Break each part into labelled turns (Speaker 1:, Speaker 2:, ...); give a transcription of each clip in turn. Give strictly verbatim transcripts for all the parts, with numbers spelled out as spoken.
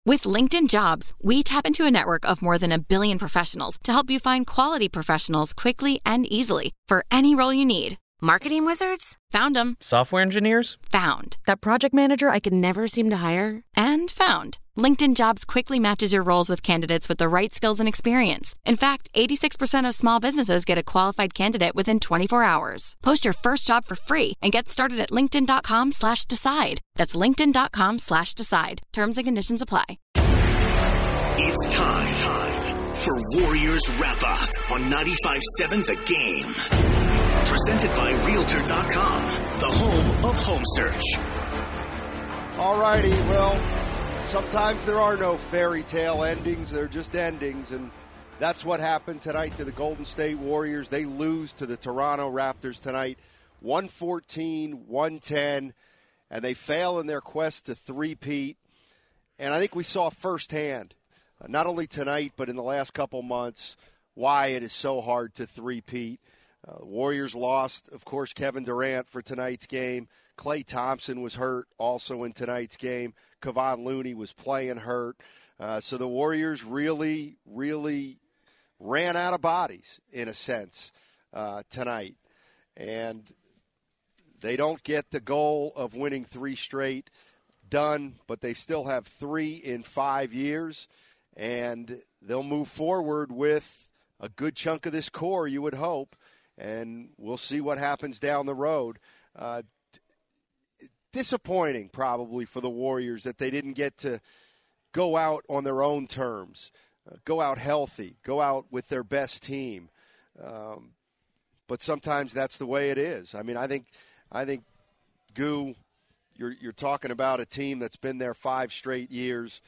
Speaker 1: With LinkedIn Jobs, we tap into a network of more than a billion professionals to help you find quality professionals quickly and easily for any role you need. Marketing wizards? Found them.
Speaker 2: Software engineers?
Speaker 1: Found. That project manager I could never seem to hire? And found. LinkedIn Jobs quickly matches your roles with candidates with the right skills and experience. In fact, eighty-six percent of small businesses get a qualified candidate within twenty-four hours. Post your first job for free and get started at linkedin.com slash decide. That's linkedin.com slash decide. Terms and conditions apply.
Speaker 3: It's time for Warriors Wrap Up on ninety-five point seven The Game. Presented by Realtor dot com, the home of home search.
Speaker 4: All righty, well, sometimes there are no fairy tale endings. They're just endings, and that's what happened tonight to the Golden State Warriors. They lose to the Toronto Raptors tonight, one fourteen, one ten, and they fail in their quest to three-peat. And I think we saw firsthand, uh, not only tonight but in the last couple months, why it is so hard to three-peat. Uh, the Warriors lost, of course, Kevin Durant for tonight's game. Klay Thompson was hurt also in tonight's game. Kevon Looney was playing hurt. Uh, so the Warriors really, really ran out of bodies, in a sense, uh, tonight. And they don't get the goal of winning three straight done, but they still have three in five years. And they'll move forward with a good chunk of this core, you would hope. And we'll see what happens down the road. Uh, d- disappointing, probably, for the Warriors that they didn't get to go out on their own terms, uh, go out healthy, go out with their best team. Um, but sometimes that's the way it is. I mean, I think, I think, Goo, you're you're talking about a team that's been there five straight years,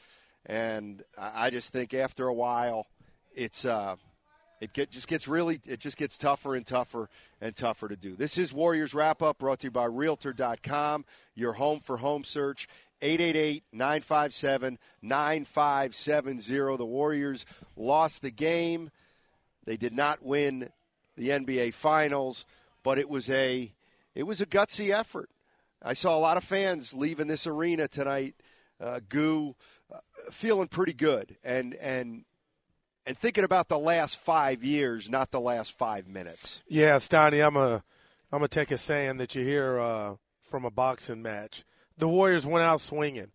Speaker 4: and I, I just think after a while, it's. Uh, It get, just gets really, it just gets tougher and tougher and tougher to do. This is Warriors Wrap Up, brought to you by Realtor dot com, your home for home search, eight eight eight, nine five seven, nine five seven zero. The Warriors lost the game. They did not win the N B A Finals, but it was a, it was a gutsy effort. I saw a lot of fans leaving this arena tonight, uh, Goo, uh, feeling pretty good, and and. And thinking about the last five years, not the last five minutes.
Speaker 5: Yeah, Stoney, I'm a, I'm gonna take a saying that you hear uh, from a boxing match. The Warriors went out swinging,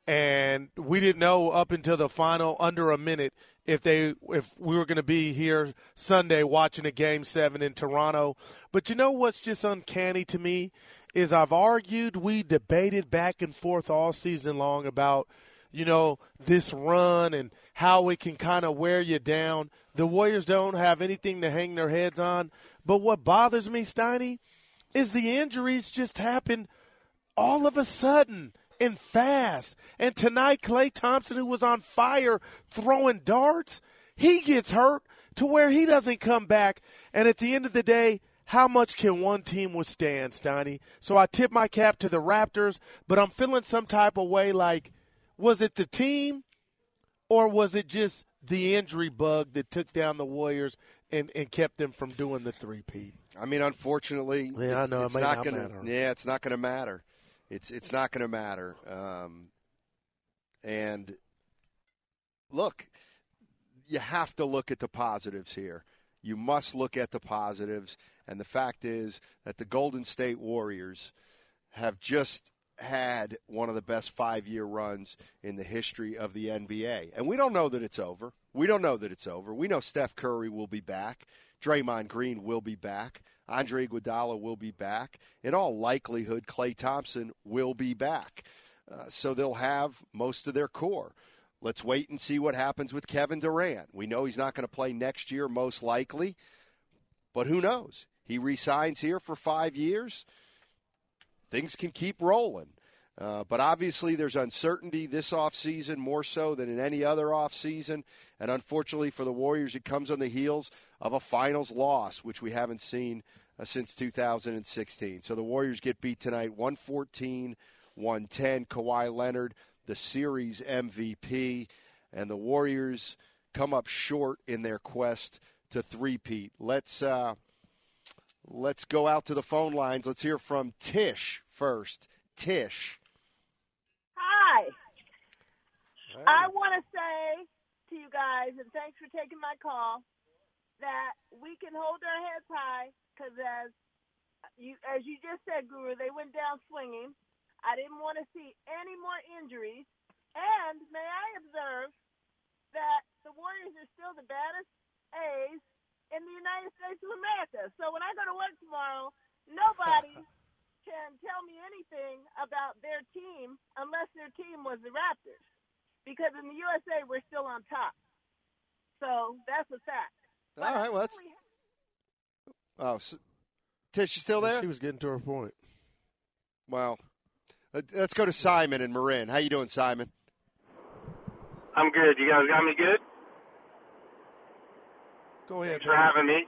Speaker 5: and we didn't know up until the final under a minute if they, if we were going to be here Sunday watching a Game Seven in Toronto. But you know what's just uncanny to me is I've argued, we debated back and forth all season long about, you know, this run and how it can kind of wear you down. The Warriors don't have anything to hang their heads on. But what bothers me, Steiny, is the injuries just happen all of a sudden and fast. And tonight, Klay Thompson, who was on fire throwing darts, he gets hurt to where he doesn't come back. And at the end of the day, how much can one team withstand, Steiny? So I tip my cap to the Raptors, but I'm feeling some type of way like, was it the team or was it just the injury bug that took down the Warriors and, and kept them from doing the three-peat?
Speaker 4: I mean, unfortunately,
Speaker 5: yeah,
Speaker 4: it's,
Speaker 5: I know,
Speaker 4: it's
Speaker 5: it
Speaker 4: not,
Speaker 5: not
Speaker 4: going
Speaker 5: matter.
Speaker 4: to. Yeah, it's not going to matter. It's it's not going to matter. Um, and look, you have to look at the positives here. You must look at the positives. And the fact is that the Golden State Warriors have just had one of the best five-year runs in the history of the N B A. And we don't know that it's over. We don't know that it's over. We know Steph Curry will be back. Draymond Green will be back. Andre Iguodala will be back. In all likelihood, Klay Thompson will be back. Uh, so they'll have most of their core. Let's wait and see what happens with Kevin Durant. We know he's not going to play next year, most likely. But who knows? He re-signs here for five years. Things can keep rolling. Uh, but obviously there's uncertainty this offseason more so than in any other offseason. And unfortunately for the Warriors, it comes on the heels of a finals loss, which we haven't seen uh, since two thousand sixteen. So the Warriors get beat tonight, one fourteen, one ten. Kawhi Leonard, the series M V P. And the Warriors come up short in their quest to three-peat. Let's, uh, let's go out to the phone lines. Let's hear from Tish first. Tish.
Speaker 6: Hi.
Speaker 4: Hey.
Speaker 2: I want to say to you guys, and thanks for taking my call, that we can hold our heads high because as you as you just said, Guru, they went down swinging. I didn't want to see any more injuries. And may I observe that the Warriors are still the baddest A's in the United States of America. So when I go to work tomorrow, nobody can tell me anything about their team unless their team was the Raptors. Because in the U S A, we're still on top. So that's a fact.
Speaker 4: All right, well, that's... Oh, so, Tish, you still there?
Speaker 5: She was getting to her point.
Speaker 4: Well, let's go to Simon in Marin. How you doing, Simon?
Speaker 6: I'm good. You guys got me good?
Speaker 5: Go ahead.
Speaker 6: Thanks for having me.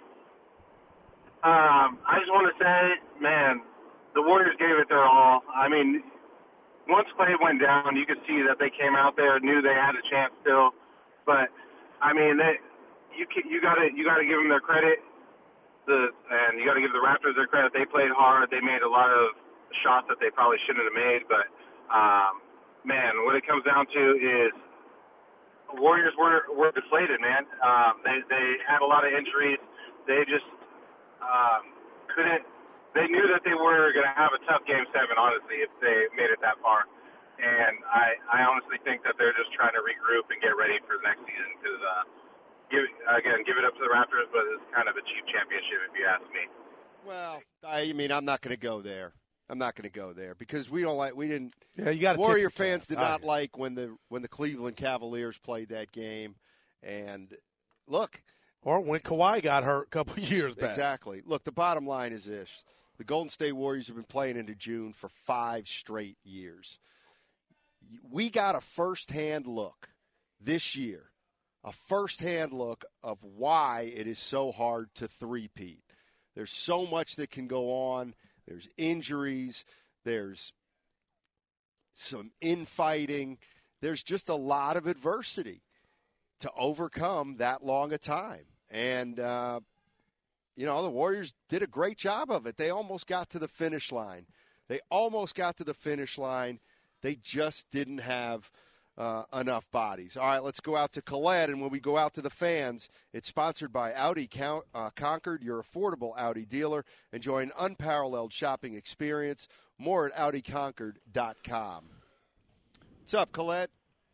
Speaker 6: Um, I just want to say, man, the Warriors gave it their all. I mean, once Clay went down, you could see that they came out there, knew they had a chance still. But I mean, they, you you got to you got to give them their credit. The and you got to give the Raptors their credit. They played hard. They made a lot of shots that they probably shouldn't have made. But um, man, what it comes down to is Warriors were were deflated, man. Um, they they had a lot of injuries. They just um, couldn't. They knew that they were going to have a tough game seven, honestly, if they made it that far. And I, I honestly think that they're just trying to regroup and get ready for the next season because, uh, give, again, give it up to the Raptors, but it's kind of a cheap championship if you ask me.
Speaker 4: Well, I mean, I'm not going to go there. I'm not going to go there because we don't like. We didn't.
Speaker 5: Yeah, you got.
Speaker 4: Warrior fans did
Speaker 5: not
Speaker 4: right. like when the when the Cleveland Cavaliers played that game, and look,
Speaker 5: or when Kawhi got hurt a couple of years back.
Speaker 4: Exactly. Look, the bottom line is this: the Golden State Warriors have been playing into June for five straight years. We got a first-hand look this year, a first-hand look of why it is so hard to three-peat. There's so much that can go on. There's injuries. There's some infighting. There's just a lot of adversity to overcome that long a time. And, uh, you know, the Warriors did a great job of it. They almost got to the finish line. They almost got to the finish line. They just didn't have uh, enough bodies. All right, let's go out to Colette, and when we go out to the fans, it's sponsored by Audi Count, uh, Concord, your affordable Audi dealer. Enjoy an unparalleled shopping experience. More at Audi Concord dot com. What's up, Colette?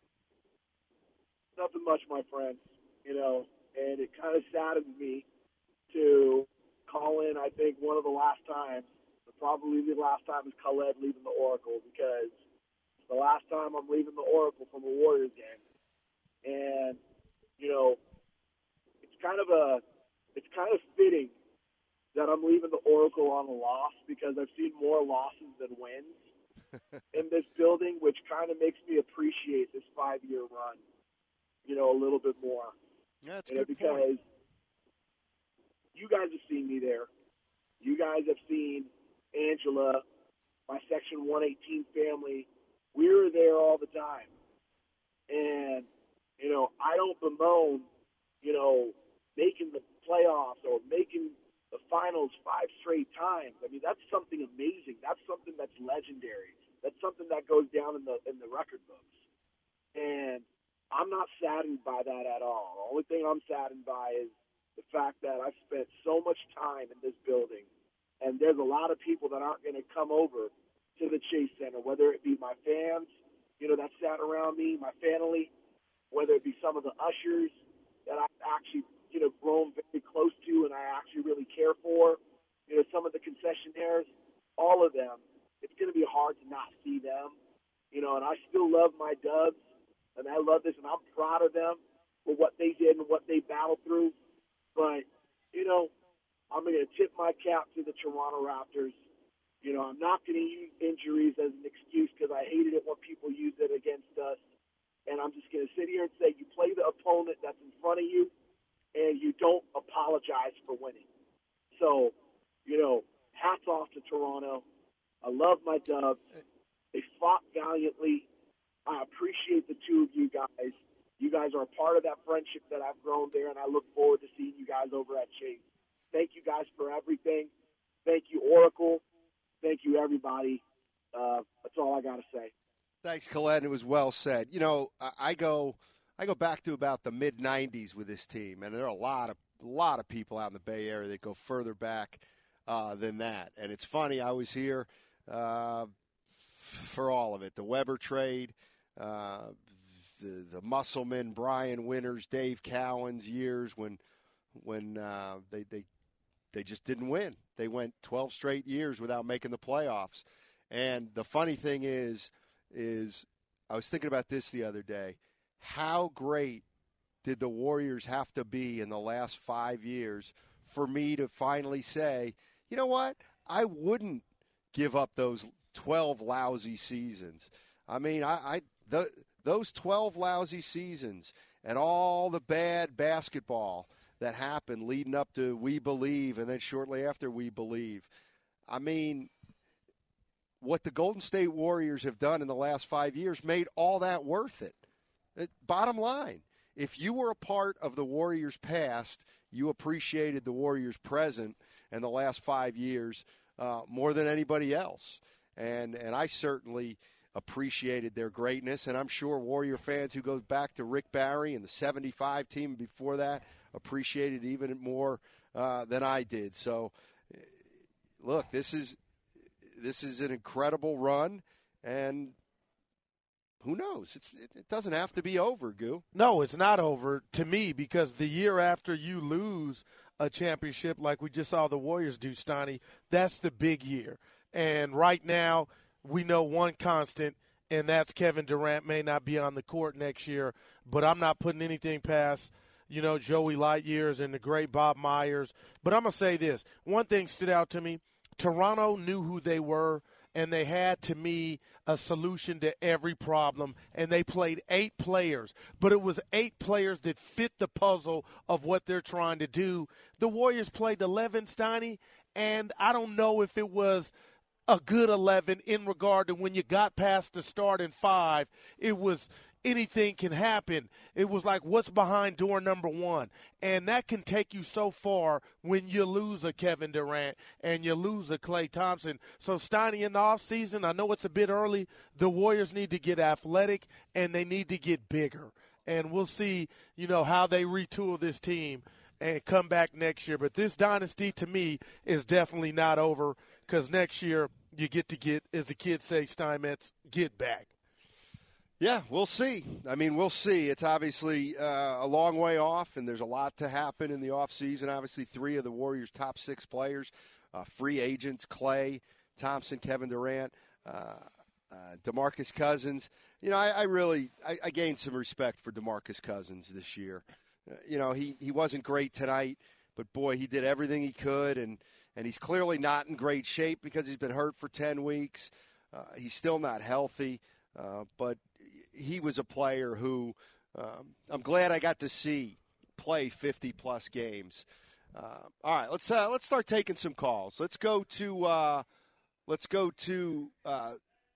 Speaker 7: Nothing much, my friend. You know, and it kind of saddens me to call in, I think, one of the last times, probably the last time is Colette leaving the Oracle, because it's the last time I'm leaving the Oracle from a Warriors game. And, you know, it's kind of a, it's kind of fitting that I'm leaving the Oracle on a loss because I've seen more losses than wins in this building, which kind of makes me appreciate this five-year run, you know, a little bit more.
Speaker 4: Yeah, that's
Speaker 7: you
Speaker 4: a
Speaker 7: know,
Speaker 4: good
Speaker 7: because
Speaker 4: point.
Speaker 7: You guys have seen me there. You guys have seen Angela, my Section one eighteen family. We were there all the time. And, you know, I don't bemoan, you know, making the playoffs or making the finals five straight times. I mean, that's something amazing. That's something that's legendary. That's something that goes down in the in the record books. And I'm not saddened by that at all. The only thing I'm saddened by is the fact that I've spent so much time in this building, and there's a lot of people that aren't going to come over to the Chase Center, whether it be my fans, you know, that sat around me, my family, whether it be some of the ushers that I've actually, you know, grown very close to and I actually really care for, you know, some of the concessionaires, all of them. It's going to be hard to not see them, you know, and I still love my Dubs, and I love this, and I'm proud of them for what they did and what they battled through. But, you know, I'm going to tip my cap to the Toronto Raptors. You know, I'm not going to use injuries as an excuse because I hated it when people used it against us. And I'm just going to sit here and say you play the opponent that's in front of you and you don't apologize for winning. So, you know, hats off to Toronto. I love my Dubs. They fought valiantly. I appreciate the two of you guys. You guys are a part of that friendship that I've grown there, and I look forward to seeing you guys over at Chase. Thank you guys for everything. Thank you, Oracle. Thank you, everybody. Uh, that's all I got to say.
Speaker 4: Thanks, Colette. It was well said. You know, I, I go I go back to about the mid nineties with this team, and there are a lot of a lot of people out in the Bay Area that go further back uh, than that. And it's funny, I was here uh, f- for all of it. The Weber trade, uh, the the Musselman, Brian Winters, Dave Cowan's years when when uh, they they they just didn't win. They went twelve straight years without making the playoffs. And the funny thing is, is I was thinking about this the other day. How great did the Warriors have to be in the last five years for me to finally say, you know what, I wouldn't give up those twelve lousy seasons. I mean, I, I the, those twelve lousy seasons and all the bad basketball that happened leading up to We Believe and then shortly after We Believe. I mean, what the Golden State Warriors have done in the last five years made all that worth it. it. Bottom line, if you were a part of the Warriors' past, you appreciated the Warriors' present and the last five years uh, more than anybody else. And and I certainly appreciated their greatness, and I'm sure Warrior fans who goes back to Rick Barry and the seventy-five team before that appreciated even more uh, than I did. So, look, this is this is an incredible run, and who knows? It's, it, it doesn't have to be over, Goo.
Speaker 5: No, it's not over to me, because the year after you lose a championship like we just saw the Warriors do, Steiny, that's the big year. And right now we know one constant, and that's Kevin Durant may not be on the court next year, but I'm not putting anything past, you know, Joey Lightyears and the great Bob Myers. But I'm going to say this. One thing stood out to me. Toronto knew who they were, and they had, to me, a solution to every problem, and they played eight players. But it was eight players that fit the puzzle of what they're trying to do. The Warriors played eleven, Steiny, and I don't know if it was a good eleven in regard to when you got past the starting five. It was anything can happen. It was like, what's behind door number one? And that can take you so far when you lose a Kevin Durant and you lose a Klay Thompson. So, Steiny, in the offseason, I know it's a bit early, the Warriors need to get athletic and they need to get bigger. And we'll see, you know, how they retool this team and come back next year. But this dynasty, to me, is definitely not over, because next year you get to get, as the kids say, Steinmetz, get back.
Speaker 4: Yeah, we'll see. I mean, we'll see. It's obviously uh, a long way off, and there's a lot to happen in the offseason. Obviously, three of the Warriors' top six players, uh, free agents, Klay Thompson, Kevin Durant, uh, uh, DeMarcus Cousins. You know, I, I really I, I gained some respect for DeMarcus Cousins this year. Uh, you know, he, he wasn't great tonight, but, boy, he did everything he could, and, and he's clearly not in great shape because he's been hurt for ten weeks. Uh, he's still not healthy, uh, but he was a player who um, I'm glad I got to see play fifty-plus games. Uh, all right, let's uh, let's start taking some calls. Let's go to uh, let's go to uh,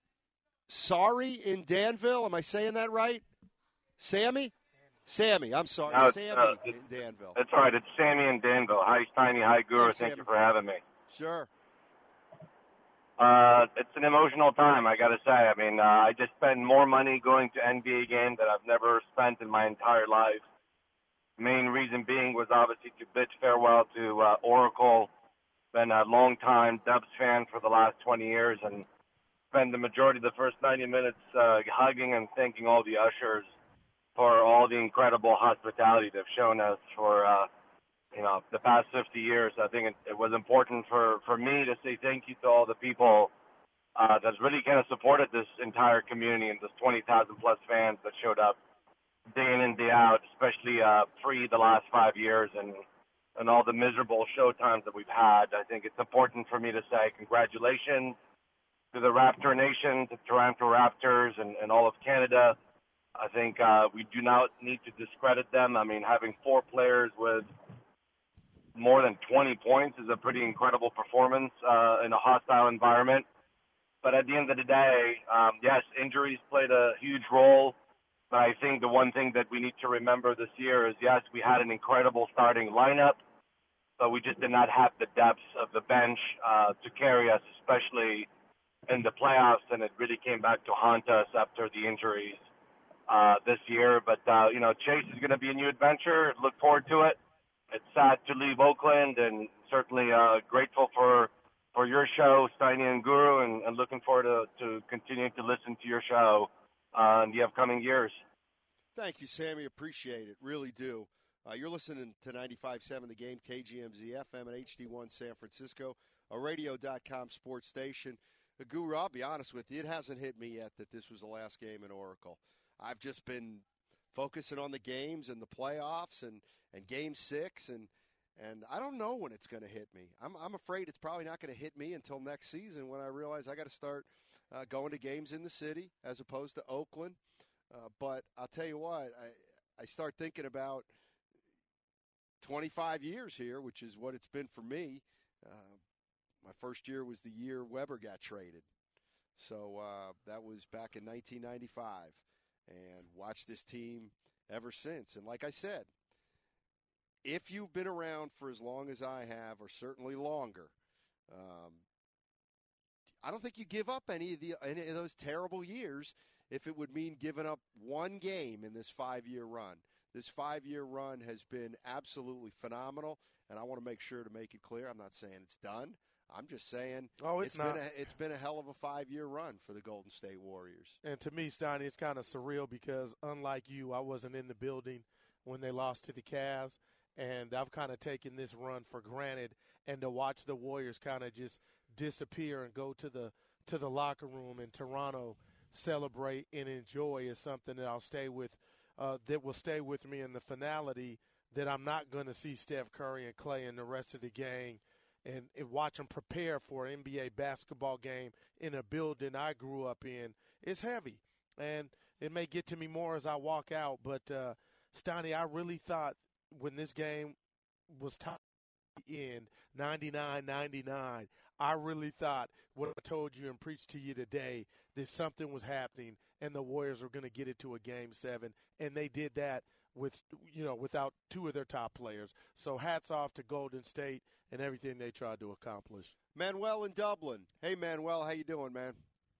Speaker 4: Sorry in Danville. Am I saying that right? Sammy? Sammy, I'm sorry.
Speaker 6: No,
Speaker 4: Sammy
Speaker 6: uh,
Speaker 4: in Danville.
Speaker 6: That's right. It's Sammy in Danville. Hi, Steiny. Hi, Guru.
Speaker 4: Hi,
Speaker 6: Thank
Speaker 4: Sammy.
Speaker 6: you for having me.
Speaker 4: Sure.
Speaker 6: Uh, it's an emotional time, I got to say. I mean, uh, I just spend more money going to N B A games that I've never spent in my entire life. Main reason being was obviously to bid farewell to uh, Oracle. Been a long-time Dubs fan for the last twenty years, and spend the majority of the first ninety minutes uh, hugging and thanking all the ushers for all the incredible hospitality they've shown us for uh, you know, the past fifty years. I think it, it was important for, for me to say thank you to all the people uh, that really kind of supported this entire community and this twenty thousand plus fans that showed up day in and day out, especially uh, pre the last five years and, and all the miserable show times that we've had. I think it's important for me to say congratulations to the Raptor Nation, to Toronto Raptors and, and all of Canada. I think uh, we do not need to discredit them. I mean, having four players with more than twenty points is a pretty incredible performance uh, in a hostile environment. But at the end of the day, um, yes, injuries played a huge role. But I think the one thing that we need to remember this year is, yes, we had an incredible starting lineup, but we just did not have the depth of the bench uh, to carry us, especially in the playoffs, and it really came back to haunt us after the injuries uh, this year. But, uh, you know, Chase is going to be a new adventure. Look forward to it. It's sad to leave Oakland, and certainly uh, grateful for for your show, Steiny and Guru, and, and looking forward to, to continuing to listen to your show uh, in the upcoming years.
Speaker 4: Thank you, Sammy. Appreciate it. Really do. Uh, you're listening to ninety-five point seven The Game, K G M Z F M and H D one San Francisco, a radio dot com sports station. Uh, Guru, I'll be honest with you, it hasn't hit me yet that this was the last game in Oracle. I've just been focusing on the games and the playoffs and, and Game six, and and I don't know when it's going to hit me. I'm I'm afraid it's probably not going to hit me until next season when I realize I got to start uh, going to games in the city as opposed to Oakland. Uh, but I'll tell you what, I, I start thinking about twenty-five years here, which is what it's been for me. Uh, my first year was the year Weber got traded. So uh, that was back in nineteen ninety-five. And watched this team ever since. And like I said, if you've been around for as long as I have, or certainly longer, um, I don't think you give up any of the any of those terrible years if it would mean giving up one game in this five-year run. This five-year run has been absolutely phenomenal, and I want to make sure to make it clear. I'm not saying it's done. I'm just saying
Speaker 5: oh, it's,
Speaker 4: it's
Speaker 5: not.
Speaker 4: been a, it's been a hell of a five-year run for the Golden State Warriors.
Speaker 5: And to me, Steiny, it's kind of surreal because, unlike you, I wasn't in the building when they lost to the Cavs, and I've kind of taken this run for granted. And to watch the Warriors kind of just disappear and go to the to the locker room in Toronto, celebrate and enjoy is something that I'll stay with. Uh, that will stay with me in the finality. That I'm not going to see Steph Curry and Klay in the rest of the game. And, and watch them prepare for an N B A basketball game in a building I grew up in is heavy. And it may get to me more as I walk out. But, uh, Steiny, I really thought when this game was tied in ninety-nine ninety-nine, I really thought what I told you and preached to you today, that something was happening and the Warriors were going to get it to a game seven. And they did that with, you know, without two of their top players. So hats off to Golden State and everything they tried to accomplish.
Speaker 4: Manuel in Dublin. Hey, Manuel, how you doing, man?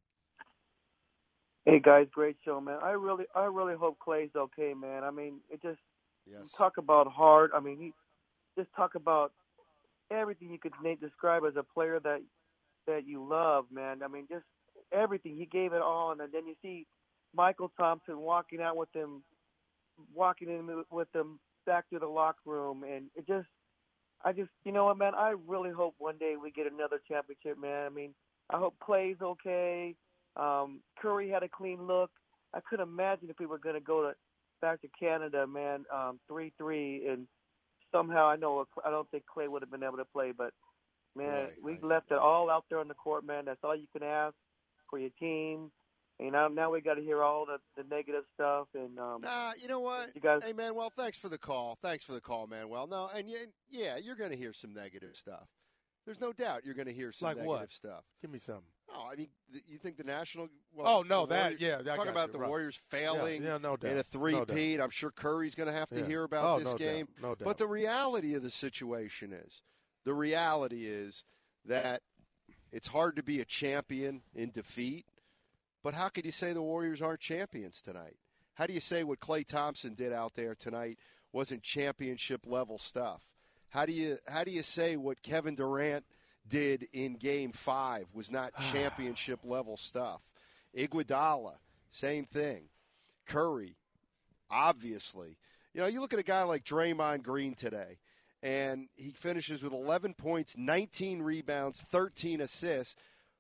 Speaker 8: Hey guys, great show, man. I really, I really hope Klay's okay, man. I mean, it just
Speaker 4: yes.
Speaker 8: talk about hard. I mean, he just talk about everything you could describe as a player that that you love, man. I mean, just everything. He gave it all, and then you see Michael Thompson walking out with him, walking in with them back to the locker room, and it just. I just, you know what, man, I really hope one day we get another championship, man. I mean, I hope Klay's okay. Um, Curry had a clean look. I couldn't imagine if we were going to go to back to Canada, man, um, three three, and somehow I know I don't think Klay would have been able to play, but, man,
Speaker 4: right,
Speaker 8: we
Speaker 4: right,
Speaker 8: left
Speaker 4: right.
Speaker 8: it all out there on the court, man. That's all you can ask for your team. And now, now we got to hear all the, the negative stuff. And um,
Speaker 4: nah, you know what?
Speaker 8: You guys,
Speaker 4: hey, Manuel, thanks for the call. Thanks for the call, Manuel. No, and you, yeah, you're going to hear some negative stuff. There's no doubt you're going to hear some
Speaker 5: like
Speaker 4: negative
Speaker 5: what?
Speaker 4: stuff.
Speaker 5: Give me some.
Speaker 4: Oh, I mean, th- you think the national? Well,
Speaker 5: oh no,
Speaker 4: the
Speaker 5: that
Speaker 4: Warriors,
Speaker 5: yeah. I
Speaker 4: talking
Speaker 5: got
Speaker 4: about
Speaker 5: you,
Speaker 4: the
Speaker 5: right.
Speaker 4: Warriors failing
Speaker 5: yeah, yeah, no doubt.
Speaker 4: in a three-peat.
Speaker 5: No
Speaker 4: I'm sure Curry's going to have to
Speaker 5: yeah.
Speaker 4: hear about
Speaker 5: oh,
Speaker 4: this
Speaker 5: no
Speaker 4: game.
Speaker 5: Doubt. No doubt.
Speaker 4: But the reality of the situation is, the reality is that it's hard to be a champion in defeat. But how could you say the Warriors aren't champions tonight? How do you say what Klay Thompson did out there tonight wasn't championship-level stuff? How do you how do you say what Kevin Durant did in Game five was not championship-level stuff? Iguodala, same thing. Curry, obviously. You know, you look at a guy like Draymond Green today, and he finishes with eleven points, nineteen rebounds, thirteen assists.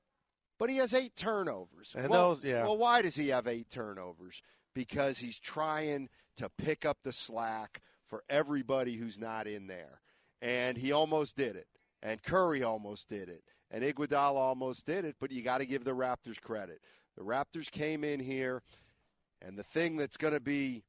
Speaker 4: But he has eight turnovers.
Speaker 5: And
Speaker 4: well,
Speaker 5: those, yeah.
Speaker 4: well, why does he have eight turnovers? Because he's trying to pick up the slack for everybody who's not in there. And he almost did it. And Curry almost did it. And Iguodala almost did it, but you got to give the Raptors credit. The Raptors came in here, and the thing that's going to be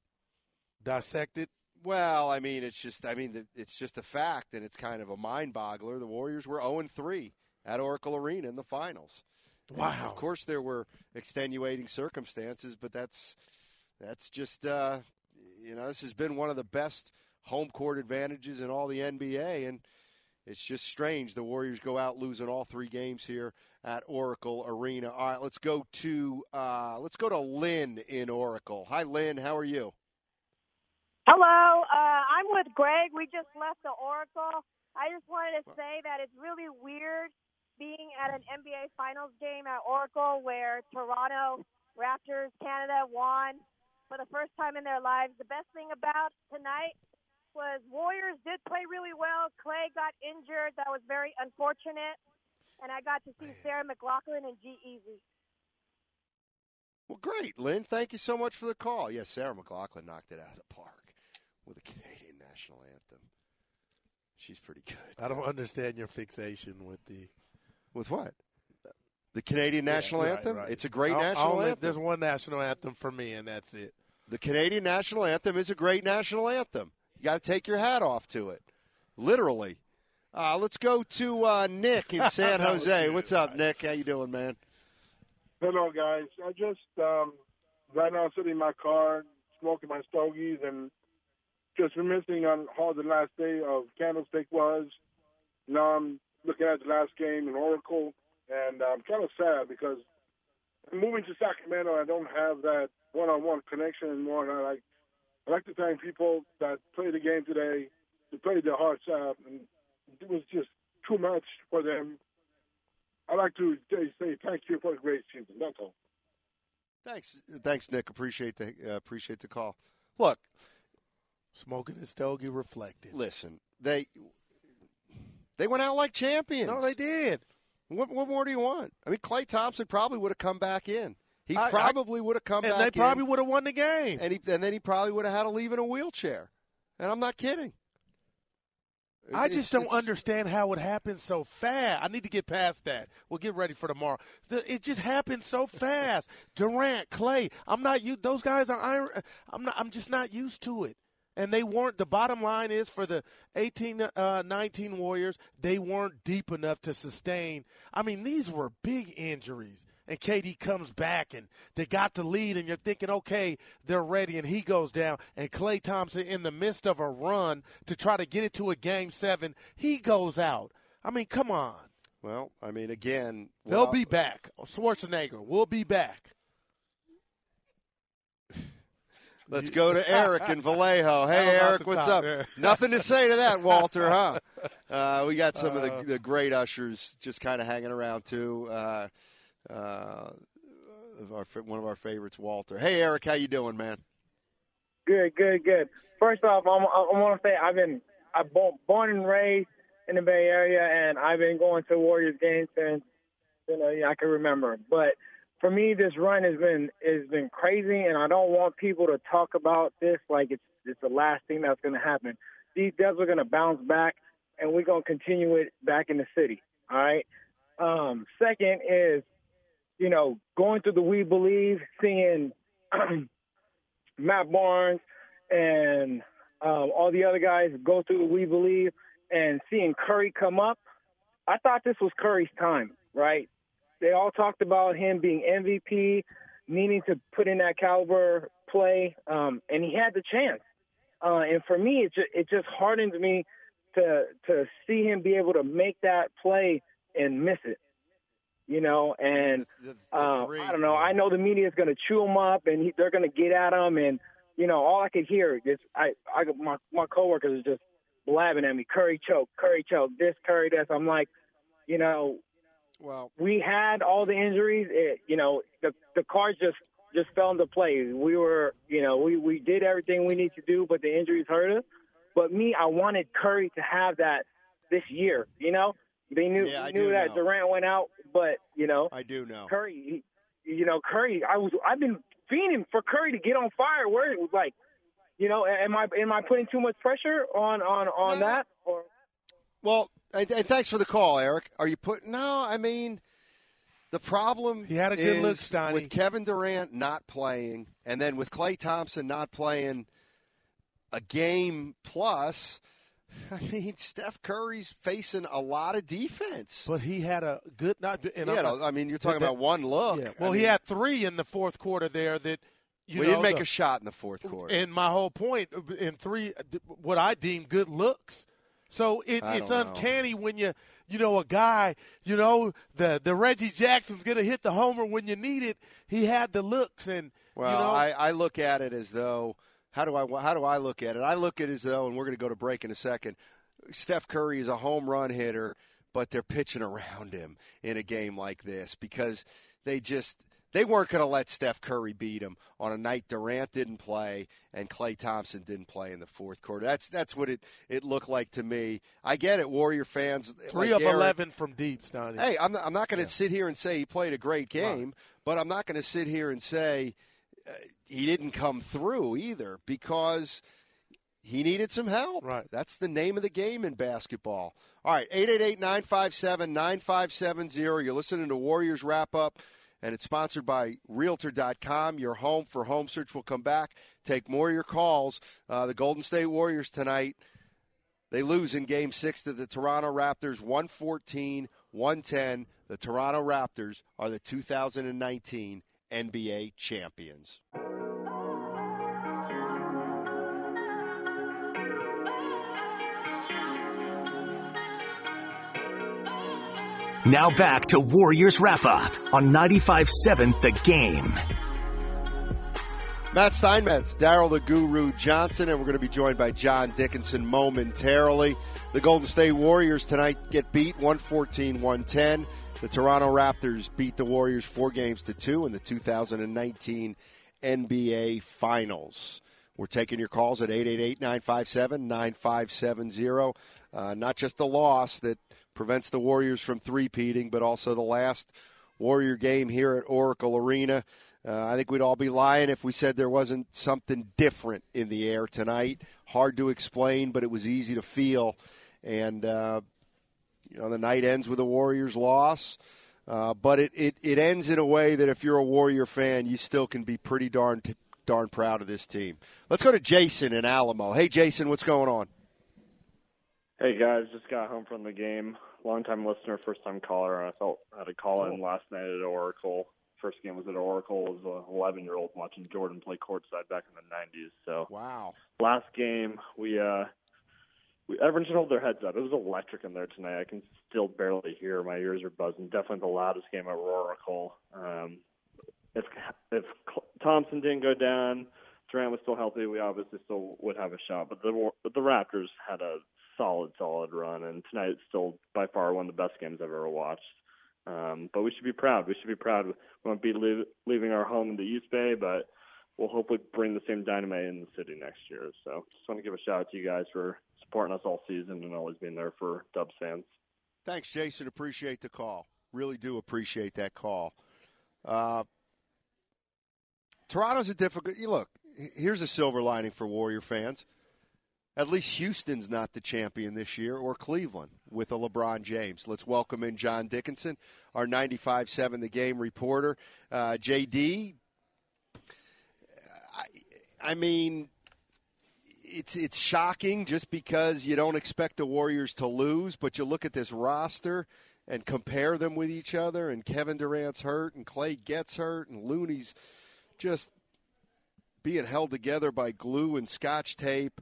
Speaker 5: dissected.
Speaker 4: Well, I mean, it's just I mean, it's just a fact, and it's kind of a mind-boggler. The Warriors were oh and three at Oracle Arena in the finals.
Speaker 5: Wow.
Speaker 4: And of course, there were extenuating circumstances, but that's that's just, uh, you know, this has been one of the best home court advantages in all the N B A. And It's just strange. The Warriors go out losing all three games here at Oracle Arena. All right, let's go to uh, let's go to Lynn in Oracle. Hi, Lynn. How are you?
Speaker 9: Hello. Uh, I'm with Greg. We just left the Oracle. I just wanted to say that it's really weird being at an N B A Finals game at Oracle where Toronto Raptors Canada won for the first time in their lives. The best thing about tonight was Warriors did play really well. Clay got injured. That was very unfortunate. And I got to see Sarah McLachlan and G-Eazy.
Speaker 4: Well, great, Lynn. Thank you so much for the call. Yes, Sarah McLachlan knocked it out of the park with the Canadian national anthem. She's pretty good.
Speaker 5: I don't understand your fixation with the...
Speaker 4: With what? The Canadian national
Speaker 5: yeah,
Speaker 4: anthem?
Speaker 5: Right, right.
Speaker 4: It's a great
Speaker 5: I'll,
Speaker 4: national
Speaker 5: I'll,
Speaker 4: anthem.
Speaker 5: There's one national anthem for me, and that's it.
Speaker 4: The Canadian national anthem is a great national anthem. You got to take your hat off to it, literally. Uh, let's go to uh, Nick in San Jose. What's up, Nick? How you doing, man?
Speaker 10: Hello, guys. I just um, right now sitting in my car, smoking my stogies, and just reminiscing on how the last day of Candlestick was. Now I'm looking at the last game in Oracle, and I'm kind of sad because I'm moving to Sacramento. I don't have that one-on-one connection anymore, and I like I like to thank people that played the game today, who played their hearts out, and it was just too much for them. I'd like to say thank you for a great season. That's all.
Speaker 4: Thanks, thanks, Nick. Appreciate the uh, appreciate the call. Look,
Speaker 5: smoking his stogie reflected.
Speaker 4: Listen, they they went out like champions.
Speaker 5: No, they did.
Speaker 4: What, what more do you want? I mean, Klay Thompson probably would have come back in. He
Speaker 5: I,
Speaker 4: probably would have come
Speaker 5: and
Speaker 4: back in.
Speaker 5: And they probably would have won the game.
Speaker 4: And, he, and then he probably would have had to leave in a wheelchair. And I'm not kidding. It's,
Speaker 5: I just
Speaker 4: it's,
Speaker 5: don't
Speaker 4: it's,
Speaker 5: understand how it happened so fast. I need to get past that. We'll get ready for tomorrow. It just happened so fast. Durant, Clay, I'm not you. Those guys are. I'm not. I'm just not used to it. And they weren't. The bottom line is for the eighteen nineteen Warriors, they weren't deep enough to sustain. I mean, these were big injuries. And K D comes back, and they got the lead, and you're thinking, okay, they're ready, and he goes down. And Klay Thompson, in the midst of a run to try to get it to a game seven, he goes out. I mean, come on.
Speaker 4: Well, I mean, again.
Speaker 5: They'll
Speaker 4: well,
Speaker 5: be back. Schwarzenegger will be back.
Speaker 4: Let's go to Eric in Vallejo. Hey, Eric, what's up?
Speaker 5: Yeah.
Speaker 4: Nothing to say to that, Walter, huh? Uh, we got some uh, of the, the great ushers just kind of hanging around, too. Uh, uh, our, one of our favorites, Walter. Hey, Eric, how you doing, man?
Speaker 11: Good, good, good. First off, I'm, I want to say I've been I'm born and raised in the Bay Area, and I've been going to Warriors games since you know I can remember. But for me, this run has been has been crazy, and I don't want people to talk about this like it's it's the last thing that's going to happen. These devs are going to bounce back, and we're going to continue it back in the city. All right. Um, second is, you know, going through the We Believe, seeing Matt Barnes and um, all the other guys go through the We Believe, and seeing Curry come up. I thought this was Curry's time, right? They all talked about him being M V P, needing to put in that caliber play, um, and he had the chance. Uh, and for me, it just, it just hardens me to to see him be able to make that play and miss it. You know, and
Speaker 4: the, the
Speaker 11: uh,
Speaker 4: three,
Speaker 11: I don't know. I know the media is going to chew him up, and he, they're going to get at him. And you know, all I could hear is I, I my my coworkers are just blabbing at me. Curry choke, Curry choke, this, Curry this. I'm like, you know,
Speaker 4: well,
Speaker 11: we had all the injuries. It, you know, the the cards just just fell into place. We were, you know, we we did everything we need to do, but the injuries hurt us. But me, I wanted Curry to have that this year. You know, they knew
Speaker 4: yeah,
Speaker 11: knew that
Speaker 4: know.
Speaker 11: Durant went out. But, you know,
Speaker 4: I do know
Speaker 11: Curry, he, you know, Curry, I was, I've been fiending for Curry to get on fire. Where it was like, you know, am I, am I putting too much pressure on, on, on
Speaker 4: no.
Speaker 11: that? Or?
Speaker 4: Well, and, and thanks for the call, Eric. Are you putting, no, I mean, the problem
Speaker 5: he had a good
Speaker 4: is
Speaker 5: look, Steiny.
Speaker 4: with Kevin Durant not playing, and then with Klay Thompson not playing a game plus, I mean, Steph Curry's facing a lot of defense.
Speaker 5: But he had a good not. And
Speaker 4: yeah, I mean, you're talking
Speaker 5: that,
Speaker 4: about one look.
Speaker 5: Yeah. Well,
Speaker 4: I
Speaker 5: he
Speaker 4: mean,
Speaker 5: had three in the fourth quarter there that you
Speaker 4: we
Speaker 5: know,
Speaker 4: didn't make
Speaker 5: the,
Speaker 4: a shot in the fourth quarter.
Speaker 5: And my whole point in three, what I deem good looks. So it,
Speaker 4: I
Speaker 5: it's
Speaker 4: don't know.
Speaker 5: uncanny when you, you know, a guy, you know, the the Reggie Jackson's going to hit the homer when you need it. He had the looks, and
Speaker 4: well,
Speaker 5: you know,
Speaker 4: I, I look at it as though how do I how do I look at it? I look at it as though, and we're going to go to break in a second. Steph Curry is a home run hitter, but they're pitching around him in a game like this because they just. They weren't going to let Steph Curry beat him on a night Durant didn't play and Klay Thompson didn't play in the fourth quarter. That's that's what it, it looked like to me. I get it, Warrior fans.
Speaker 5: Three
Speaker 4: like
Speaker 5: of
Speaker 4: Eric,
Speaker 5: eleven from deep, Stoney.
Speaker 4: Hey, I'm not, I'm not going to
Speaker 5: Yeah.
Speaker 4: sit here and say he played a great game,
Speaker 5: Right.
Speaker 4: but I'm not going to sit here and say uh, he didn't come through either because he needed some help.
Speaker 5: Right.
Speaker 4: That's the name of the game in basketball. All right, eight eight eight, nine five seven, nine five seven zero. You're listening to Warriors Wrap Up. And it's sponsored by Realtor dot com. Your home for home search will come back. Take more of your calls. Uh, the Golden State Warriors tonight, they lose in Game six to the Toronto Raptors, one fourteen, one ten. The Toronto Raptors are the two thousand nineteen N B A champions.
Speaker 3: Now back to Warriors Wrap-Up on ninety-five seven The Game.
Speaker 4: Matt Steinmetz, Daryl the Guru Johnson, and we're going to be joined by John Dickinson momentarily. The Golden State Warriors tonight get beat one fourteen, one ten. The Toronto Raptors beat the Warriors four games to two in the two thousand nineteen N B A Finals. We're taking your calls at eight eight eight, nine five seven, nine five seven zero. Uh, not just a loss that prevents the Warriors from three-peating, but also the last Warrior game here at Oracle Arena. Uh, I think we'd all be lying if we said there wasn't something different in the air tonight. Hard to explain, but it was easy to feel. And, uh, you know, the night ends with a Warriors loss. Uh, but it, it, it ends in a way that if you're a Warrior fan, you still can be pretty darn, darn proud of this team. Let's go to Jason in Alamo. Hey, Jason, what's going on?
Speaker 12: Hey, guys. Just got home from the game. Long-time listener, first-time caller. I felt I had a call in last night at Oracle. First game was at Oracle. I was an eleven-year-old watching Jordan play courtside back in the nineties. So
Speaker 4: wow.
Speaker 12: Last game, we uh, we everyone should hold their heads up. It was electric in there tonight. I can still barely hear. My ears are buzzing. Definitely the loudest game at Oracle. Um, if if Thompson didn't go down, Durant was still healthy, we obviously still would have a shot. But the but the Raptors had a solid, solid run, and tonight it's still by far one of the best games I've ever watched. Um, but we should be proud. We should be proud. We won't be leave, leaving our home in the East Bay, but we'll hopefully bring the same dynamite in the city next year. So just want to give a shout out to you guys for supporting us all season and always being there for Dubs fans.
Speaker 4: Thanks, Jason. Appreciate the call. Really do appreciate that call. Uh, Toronto's a difficult – look, here's a silver lining for Warrior fans. At least Houston's not the champion this year, or Cleveland with a LeBron James. Let's welcome in John Dickinson, our ninety-five seven The Game reporter. Uh, J D, I, I mean, it's it's shocking just because you don't expect the Warriors to lose, but you look at this roster and compare them with each other, and Kevin Durant's hurt, and Klay gets hurt, and Looney's just being held together by glue and scotch tape.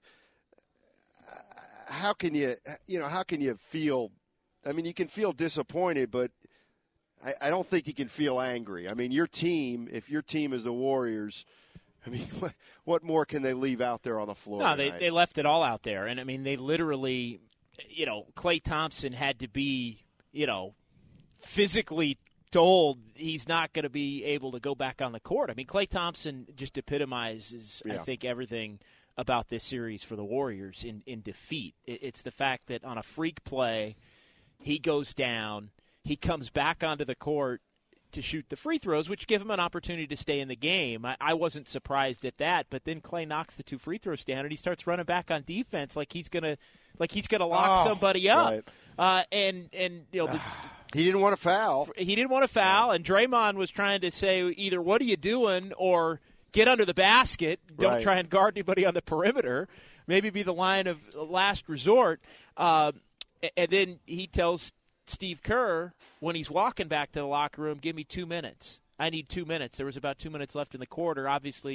Speaker 4: How can you, you know, how can you feel, I mean, you can feel disappointed, but I, I don't think you can feel angry. I mean, your team, if your team is the Warriors, I mean, what, what more can they leave out there on the floor?
Speaker 13: No, they, they left it all out there. And, I mean, they literally, you know, Klay Thompson had to be, you know, physically told he's not going to be able to go back on the court. I mean, Klay Thompson just epitomizes, yeah. I think, everything about this series for the Warriors in, in defeat. It's the fact that on a freak play, he goes down, he comes back onto the court to shoot the free throws, which give him an opportunity to stay in the game. I, I wasn't surprised at that, but then Klay knocks the two free throws down, and he starts running back on defense like he's gonna like he's gonna lock
Speaker 4: oh,
Speaker 13: somebody up.
Speaker 4: Right.
Speaker 13: Uh, and and you know. The,
Speaker 4: He didn't want to foul.
Speaker 13: He didn't want to foul, and Draymond was trying to say either what are you doing or get under the basket. Don't
Speaker 4: right.
Speaker 13: try and guard anybody on the perimeter. Maybe be the line of last resort. Uh, and then he tells Steve Kerr when he's walking back to the locker room, give me two minutes. I need two minutes. There was about two minutes left in the quarter. Obviously,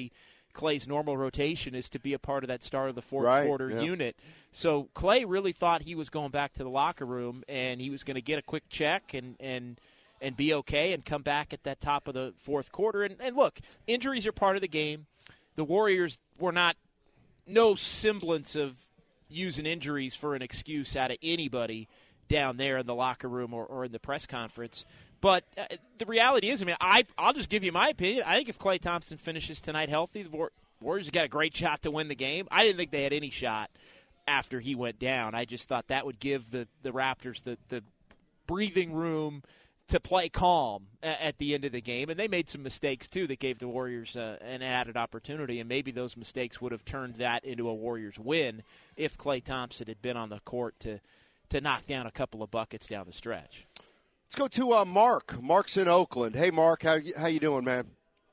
Speaker 13: Clay's normal rotation is to be a part of that start of the fourth
Speaker 4: right,
Speaker 13: quarter
Speaker 4: yeah.
Speaker 13: unit. So Clay really thought he was going back to the locker room and he was going to get a quick check and, and and be okay and come back at that top of the fourth quarter. And, and look, injuries are part of the game. The Warriors were not no semblance of using injuries for an excuse out of anybody down there in the locker room or, or in the press conference. But uh, the reality is, I mean, I, I'll just give you my opinion. I think if Klay Thompson finishes tonight healthy, the War- Warriors have got a great shot to win the game. I didn't think they had any shot after he went down. I just thought that would give the, the Raptors the, the breathing room to play calm a- at the end of the game. And they made some mistakes, too, that gave the Warriors uh, an added opportunity. And maybe those mistakes would have turned that into a Warriors win if Klay Thompson had been on the court to, to knock down a couple of buckets down the stretch.
Speaker 4: Let's go to uh, Mark. Mark's in Oakland. Hey, Mark, how you, how you doing, man?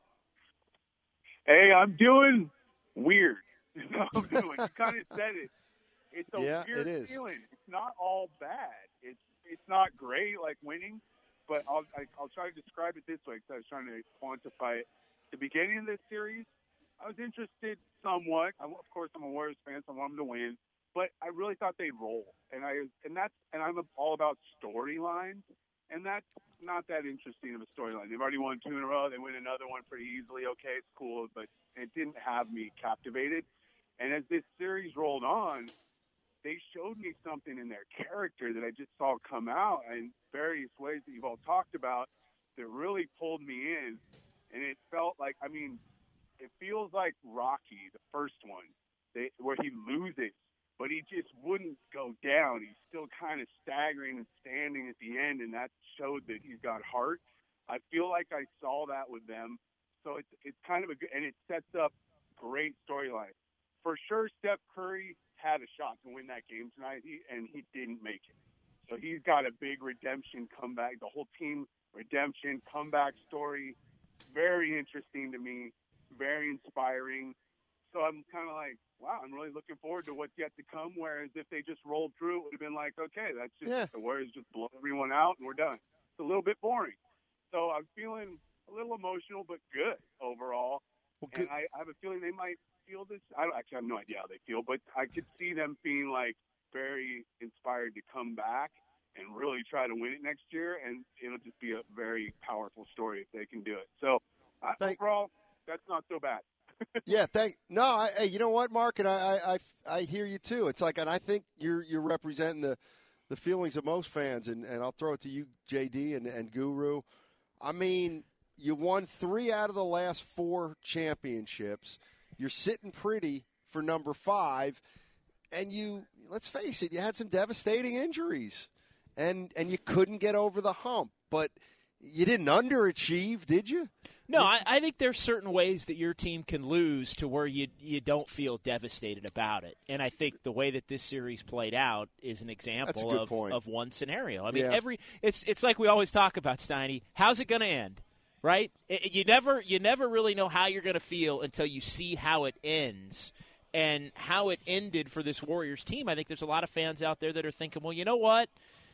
Speaker 14: Hey, I'm doing weird. I'm doing. You kind of said it. It's a
Speaker 4: yeah,
Speaker 14: weird
Speaker 4: it is.
Speaker 14: feeling. It's not all bad. It's it's not great like winning, but I'll I, I'll try to describe it this way because I was trying to quantify it. The beginning of this series, I was interested somewhat. I, of course, I'm a Warriors fan, so I want them to win. But I really thought they'd roll, and I and that's and I'm all about storylines. And that's not that interesting of a storyline. They've already won two in a row. They win another one pretty easily. Okay, it's cool, but it didn't have me captivated. And as this series rolled on, they showed me something in their character that I just saw come out in various ways that you've all talked about that really pulled me in. And it felt like, I mean, it feels like Rocky, the first one, they, where he loses. But he just wouldn't go down. He's still kind of staggering and standing at the end, and that showed that he's got heart. I feel like I saw that with them. So it's it's kind of a good, and it sets up great storyline. For sure, Steph Curry had a shot to win that game tonight, he, and he didn't make it. So he's got a big redemption comeback. The whole team redemption comeback story, very interesting to me, very inspiring. So I'm kind of like, wow, I'm really looking forward to what's yet to come, whereas if they just rolled through, it would have been like, okay, that's just
Speaker 4: yeah.
Speaker 14: the Warriors just blow everyone out and we're done. It's a little bit boring. So I'm feeling a little emotional, but good overall.
Speaker 4: Well, good.
Speaker 14: And I, I have a feeling they might feel this. I don't, actually have no idea how they feel, but I could see them being like very inspired to come back and really try to win it next year, and it'll just be a very powerful story if they can do it. So uh, overall, that's not so bad.
Speaker 4: yeah, thank. No, I, hey, you know what, Mark, and I, I, I, I hear you too. It's like, and I think you're you're representing the, the feelings of most fans, and, and I'll throw it to you, J D and, and Guru. I mean, you won three out of the last four championships. You're sitting pretty for number five, and you, let's face it, you had some devastating injuries, and and you couldn't get over the hump, but you didn't underachieve, did you?
Speaker 13: No, I, I think there's certain ways that your team can lose to where you you don't feel devastated about it. And I think the way that this series played out is an example of, of one scenario. I mean,
Speaker 4: yeah.
Speaker 13: every it's it's like we always talk about, Steiny. How's it going to end? Right? It, you never you never really know how you're going to feel until you see how it ends. And how it ended for this Warriors team, I think there's a lot of fans out there that are thinking, well, you know what?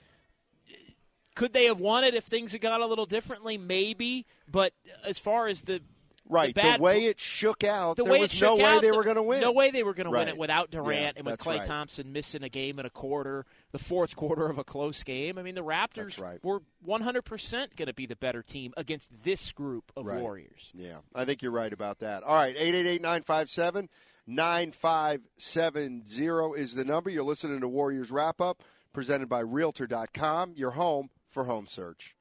Speaker 13: Could they have won it if things had gone a little differently? Maybe. But as far as the
Speaker 4: right,
Speaker 13: the, bad,
Speaker 4: the way it shook out,
Speaker 13: the
Speaker 4: there
Speaker 13: way
Speaker 4: was
Speaker 13: it
Speaker 4: no
Speaker 13: shook
Speaker 4: way
Speaker 13: out,
Speaker 4: they
Speaker 13: the,
Speaker 4: were going to win.
Speaker 13: No way they were going
Speaker 4: right.
Speaker 13: to win it without Durant
Speaker 4: yeah,
Speaker 13: and with
Speaker 4: Klay
Speaker 13: right. Thompson missing a game in a quarter, the fourth quarter of a close game. I mean, the Raptors
Speaker 4: right.
Speaker 13: were one hundred percent going to be the better team against this group of
Speaker 4: right.
Speaker 13: Warriors.
Speaker 4: Yeah, I think you're right about that. All right, eight eight eight, nine five seven, nine five seven zero is the number. You're listening to Warriors Wrap-Up, presented by Realtor dot com, your home for home search.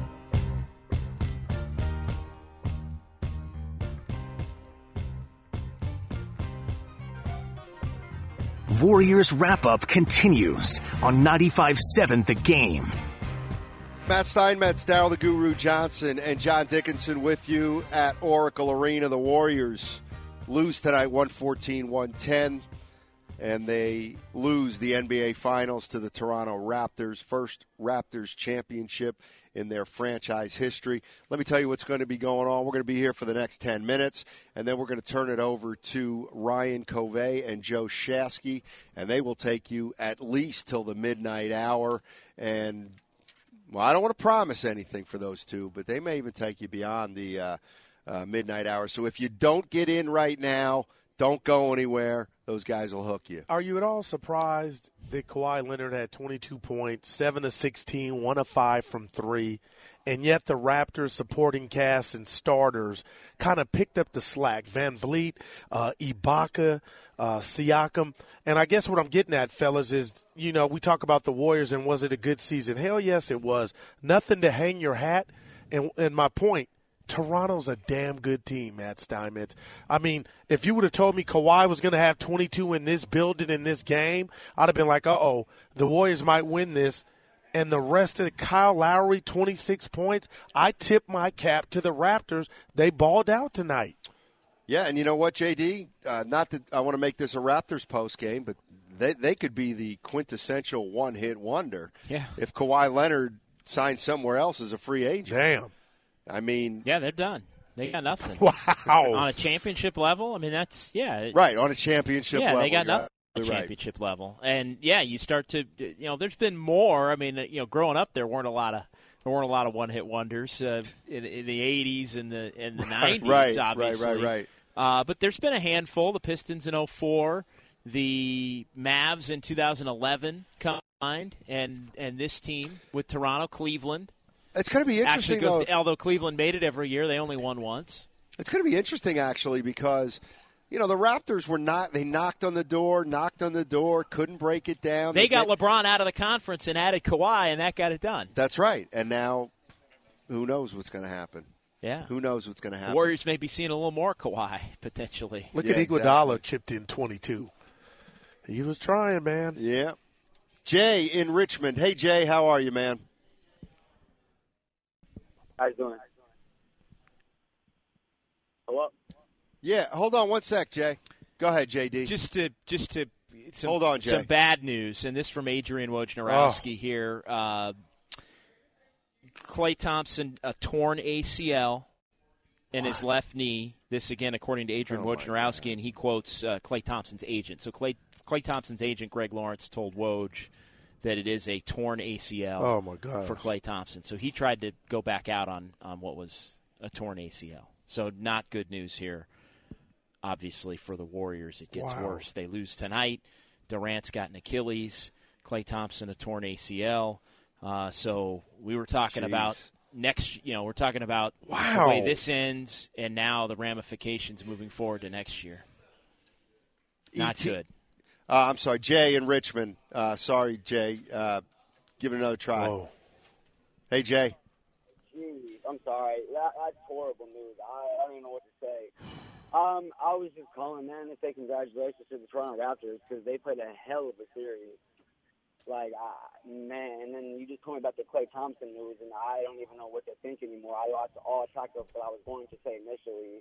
Speaker 3: Warriors Wrap-Up continues on ninety-five seven The Game.
Speaker 4: Matt Steinmetz, Darryl the Guru Johnson, and John Dickinson with you at Oracle Arena. The Warriors lose tonight one fourteen one ten, and they lose the N B A Finals to the Toronto Raptors, first Raptors championship in their franchise history. Let me tell you what's going to be going on. We're going to be here for the next ten minutes, and then we're going to turn it over to Ryan Covey and Joe Shasky, and they will take you at least till the midnight hour. And, well, I don't want to promise anything for those two, but they may even take you beyond the uh, uh, midnight hour. So if you don't get in right now, don't go anywhere. Those guys will hook you.
Speaker 5: Are you at all surprised that Kawhi Leonard had twenty-two points, seven of sixteen, one of five from three, and yet the Raptors supporting cast and starters kind of picked up the slack? Van Vliet, uh, Ibaka, uh, Siakam. And I guess what I'm getting at, fellas, is, you know, we talk about the Warriors and was it a good season? Hell yes, it was. Nothing to hang your hat. And, and my point, Toronto's a damn good team, Matt Steinmetz. I mean, if you would have told me Kawhi was going to have twenty-two in this building in this game, I'd have been like, uh-oh, the Warriors might win this. And the rest of the Kyle Lowry, twenty-six points, I tip my cap to the Raptors. They balled out tonight.
Speaker 4: Yeah, and you know what, J D? Uh, not that I want to make this a Raptors post game, but they they could be the quintessential one-hit wonder.
Speaker 13: Yeah.
Speaker 4: If Kawhi Leonard signs somewhere else as a free agent.
Speaker 5: Damn.
Speaker 4: I mean.
Speaker 13: Yeah, they're done. They got nothing.
Speaker 5: Wow.
Speaker 13: On a championship level, I mean, that's, yeah.
Speaker 4: Right, on a championship
Speaker 13: yeah,
Speaker 4: level.
Speaker 13: Yeah, they got nothing.
Speaker 4: Right.
Speaker 13: Championship level, and yeah, you start to, you know, there's been more. I mean, you know, growing up, there weren't a lot of there weren't a lot of one hit wonders uh, in, in the eighties and the in the nineties,
Speaker 4: right,
Speaker 13: obviously.
Speaker 4: Right, right, right.
Speaker 13: Uh, but there's been a handful. The Pistons in oh four, the Mavs in two thousand eleven combined, and and this team with Toronto, Cleveland.
Speaker 4: It's going to be interesting.
Speaker 13: Actually goes
Speaker 4: though,
Speaker 13: to, although Cleveland made it every year, they only won once.
Speaker 4: It's going to be interesting, actually, because. You know, the Raptors were not – they knocked on the door, knocked on the door, couldn't break it down.
Speaker 13: They, they got
Speaker 4: get,
Speaker 13: LeBron out of the conference and added Kawhi, and that got it done.
Speaker 4: That's right. And now who knows what's going to happen.
Speaker 13: Yeah.
Speaker 4: Who knows what's going to happen.
Speaker 13: The Warriors may be seeing a little more Kawhi, potentially.
Speaker 5: Look
Speaker 4: yeah,
Speaker 5: at Iguodala
Speaker 4: exactly.
Speaker 5: chipped in twenty-two. He was trying, man.
Speaker 4: Yeah. Jay in Richmond. Hey, Jay, how are you, man?
Speaker 15: How you doing? Hello?
Speaker 4: Yeah, hold on one sec, Jay. Go ahead, J D.
Speaker 13: Just to just to some,
Speaker 4: hold on, Jay.
Speaker 13: Some bad news, and this from Adrian Wojnarowski oh. here. Uh, Klay Thompson, a torn A C L in what? his left knee. This again, according to Adrian oh Wojnarowski, and he quotes uh, Klay Thompson's agent. So Klay Klay Thompson's agent, Greg Lawrence, told Woj that it is a torn A C L.
Speaker 5: Oh my God!
Speaker 13: For Klay Thompson, so he tried to go back out on on what was a torn A C L. So not good news here. Obviously, for the Warriors, it gets
Speaker 5: wow.
Speaker 13: worse. They lose tonight. Durant's got an Achilles. Klay Thompson, a torn A C L. Uh, so we were talking
Speaker 4: Jeez.
Speaker 13: about next, you know, we're talking about
Speaker 5: wow.
Speaker 13: the way this ends and now the ramifications moving forward to next year. Not
Speaker 4: E T
Speaker 13: good.
Speaker 4: Uh, I'm sorry, Jay in Richmond. Uh, sorry, Jay. Uh, give it another try.
Speaker 5: Whoa.
Speaker 4: Hey, Jay.
Speaker 15: Jeez, I'm sorry. That, that's horrible news. I, I don't even know what to say. Um, I was just calling, man, to say congratulations to the Toronto Raptors because they played a hell of a series. Like, uh, man, and then you just told me about the Klay Thompson news, and I don't even know what to think anymore. I lost all track of what I was going to say initially.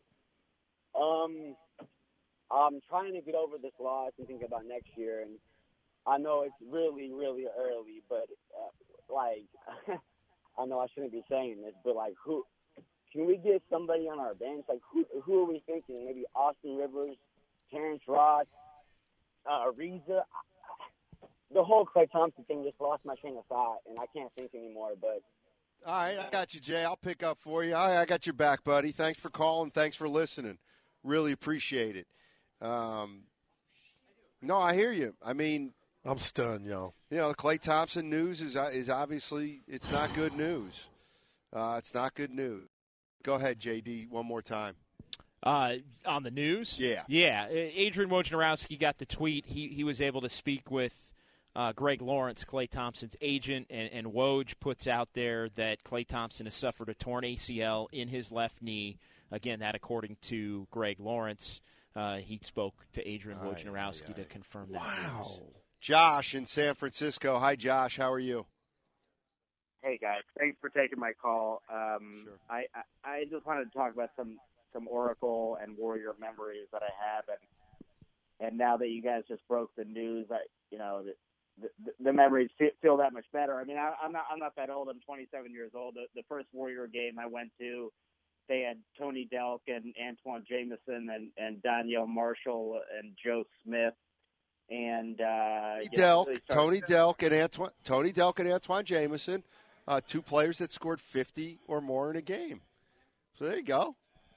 Speaker 15: Um, I'm trying to get over this loss and think about next year, and I know it's really, really early, but, uh, like, I know I shouldn't be saying this, but, like, who – can we get somebody on our bench? Like, who who are we thinking? Maybe Austin Rivers, Terrence Ross, uh, Ariza? The whole Klay Thompson thing just lost my train of thought, and I can't think anymore. But
Speaker 4: all right, I got you, Jay. I'll pick up for you. All right, I got your back, buddy. Thanks for calling. Thanks for listening. Really appreciate it. Um, no, I hear you. I mean,
Speaker 5: I'm stunned, y'all.
Speaker 4: You know, the Klay Thompson news is is obviously it's not good news. Uh, it's not good news. Go ahead, J D, one more time.
Speaker 13: Uh, on the news?
Speaker 4: Yeah.
Speaker 13: Yeah. Adrian Wojnarowski got the tweet. He he was able to speak with uh, Greg Lawrence, Klay Thompson's agent, and, and Woj puts out there that Klay Thompson has suffered a torn A C L in his left knee. Again, that according to Greg Lawrence. Uh, he spoke to Adrian aye, Wojnarowski aye, aye. to confirm that.
Speaker 4: Wow.
Speaker 13: News.
Speaker 4: Josh in San Francisco. Hi, Josh. How are you?
Speaker 16: Hey guys, thanks for taking my call. Um,
Speaker 4: sure.
Speaker 16: I, I I just wanted to talk about some, some Oracle and Warrior memories that I have, and and now that you guys just broke the news, I you know the the, the memories feel that much better. I mean, I, I'm not I'm not that old. I'm twenty-seven years old. The, the first Warrior game I went to, they had Tony Delk and Antoine Jameson and and Danielle Marshall and Joe Smith. And uh,
Speaker 4: Tony Delk, really Tony Delk and Antoine Tony Delk and Antoine Jameson. Uh, two players that scored fifty or more in a game. So there you go.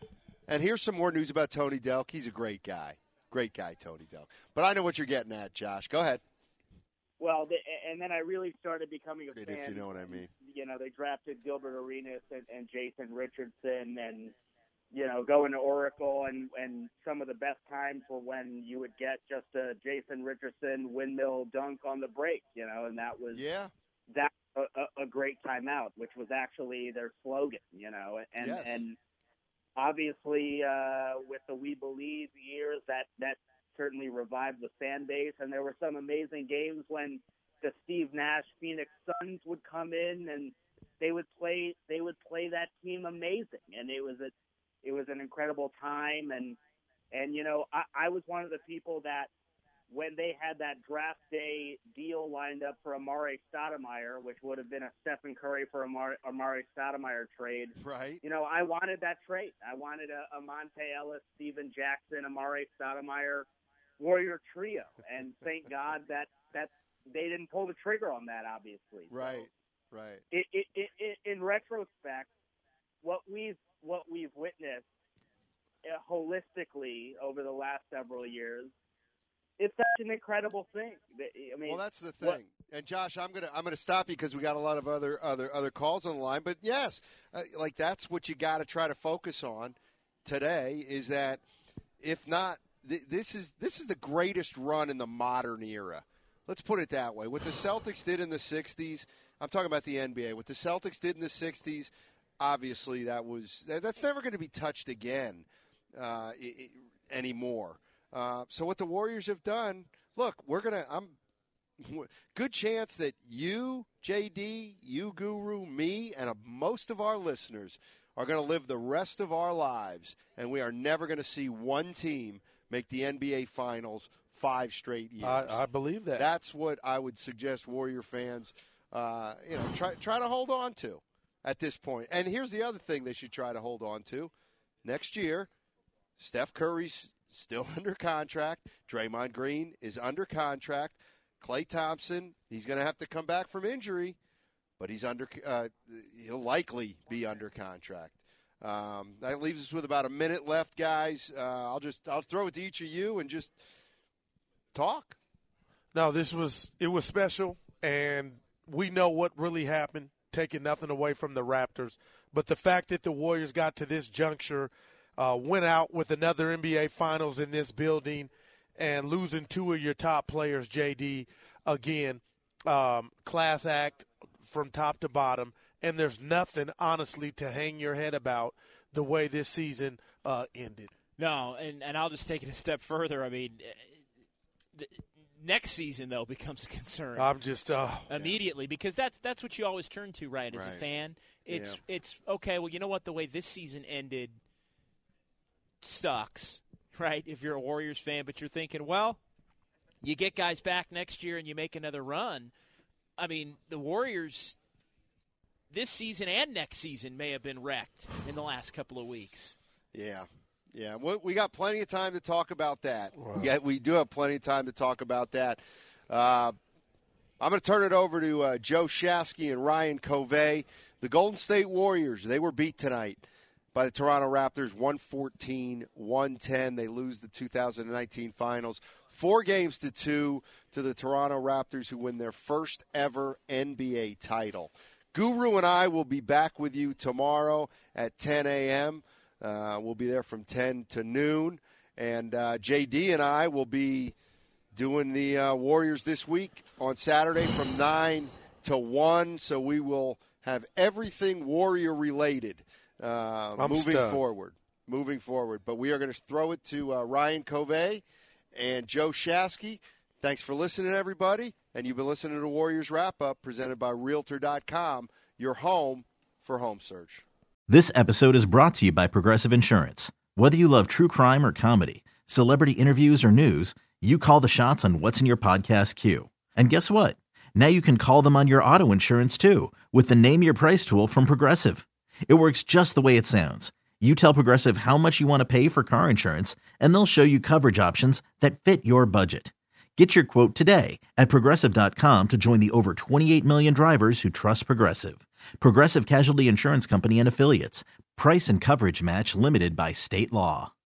Speaker 4: And here's some more news about Tony Delk. He's a great guy. Great guy, Tony Delk. But I know what you're getting at, Josh. Go ahead.
Speaker 16: Well, the, and then I really started becoming a
Speaker 4: If
Speaker 16: fan.
Speaker 4: you know what I mean.
Speaker 16: You know, they drafted Gilbert Arenas and, and Jason Richardson, and you know, going to Oracle, and and some of the best times were when you would get just a Jason Richardson windmill dunk on the break. You know, and that was
Speaker 4: yeah,
Speaker 16: that a, a, a great timeout, which was actually their slogan. You know, and
Speaker 4: yes.
Speaker 16: and obviously uh, with the We Believe years, that that. certainly revived the fan base, and there were some amazing games when the Steve Nash Phoenix Suns would come in and they would play they would play that team amazing, and it was a it was an incredible time. And and you know, I, I was one of the people that when they had that draft day deal lined up for Amare Stoudemire, which would have been a Stephen Curry for Amare, Amare Stoudemire trade,
Speaker 4: right?
Speaker 16: You know, I wanted that trade. I wanted a, a Monte Ellis, Steven Jackson, Amare Stoudemire Warrior trio, and thank God that that they didn't pull the trigger on that. Obviously,
Speaker 4: right, so right.
Speaker 16: It, it, it, it, in retrospect, what we've what we've witnessed uh, holistically over the last several years, it's such an incredible thing. I mean,
Speaker 4: well, that's the thing.
Speaker 16: What,
Speaker 4: and Josh, I'm gonna I'm gonna stop you because we got a lot of other other other calls on the line. But yes, uh, like that's what you got to try to focus on today. Is that if not. This is this is the greatest run in the modern era. Let's put it that way. What the Celtics did in the sixties, I'm talking about the N B A. What the Celtics did in the sixties, obviously that was that's never going to be touched again uh, it, anymore. Uh, so what the Warriors have done, look, we're gonna. I'm good chance that you, J D, you, Guru, me, and uh, most of our listeners are going to live the rest of our lives, and we are never going to see one team make the N B A Finals five straight years.
Speaker 5: I, I believe that.
Speaker 4: That's what I would suggest Warrior fans, uh, you know, try try to hold on to at this point. And here's the other thing they should try to hold on to. Next year, Steph Curry's still under contract. Draymond Green is under contract. Klay Thompson, he's going to have to come back from injury, but he's under. Uh, he'll likely be under contract. Um, that leaves us with about a minute left, guys. Uh, I'll just I'll throw it to each of you and just talk.
Speaker 5: No, this was it was special, and we know what really happened. Taking nothing away from the Raptors, but the fact that the Warriors got to this juncture, uh, went out with another N B A Finals in this building, and losing two of your top players, J D, again, um, class act from top to bottom. And there's nothing, honestly, to hang your head about the way this season uh, ended.
Speaker 13: No, and, and I'll just take it a step further. I mean, the next season, though, becomes a concern.
Speaker 5: I'm just uh,
Speaker 13: immediately
Speaker 5: yeah.
Speaker 13: because that's that's what you always turn to, right? As
Speaker 4: right.
Speaker 13: a fan, it's
Speaker 4: yeah.
Speaker 13: it's okay. Well, you know what? The way this season ended sucks, right? If you're a Warriors fan, but you're thinking, well, you get guys back next year and you make another run. I mean, the Warriors. This season and next season may have been wrecked in the last couple of weeks.
Speaker 4: Yeah, yeah. We, we got plenty of time to talk about that.
Speaker 5: Wow.
Speaker 4: We, got, we do have plenty of time to talk about that. Uh, I'm going to turn it over to uh, Joe Shasky and Ryan Covey. The Golden State Warriors, they were beat tonight by the Toronto Raptors, one fourteen to one ten. They lose the two thousand nineteen Finals. Four games to two to the Toronto Raptors, who win their first ever N B A title. Guru and I will be back with you tomorrow at ten a.m. Uh, we'll be there from ten to noon. And uh, J D and I will be doing the uh, Warriors this week on Saturday from nine to one. So we will have everything Warrior-related uh, moving
Speaker 5: stunned.
Speaker 4: forward. Moving forward. But we are going to throw it to uh, Ryan Covey and Joe Shasky. Thanks for listening, everybody. And you've been listening to Warriors Wrap-Up presented by Realtor dot com, your home for home search.
Speaker 17: This episode is brought to you by Progressive Insurance. Whether you love true crime or comedy, celebrity interviews or news, you call the shots on what's in your podcast queue. And guess what? Now you can call them on your auto insurance, too, with the Name Your Price tool from Progressive. It works just the way it sounds. You tell Progressive how much you want to pay for car insurance, and they'll show you coverage options that fit your budget. Get your quote today at Progressive dot com to join the over twenty-eight million drivers who trust Progressive. Progressive Casualty Insurance Company and Affiliates. Price and coverage match limited by state law.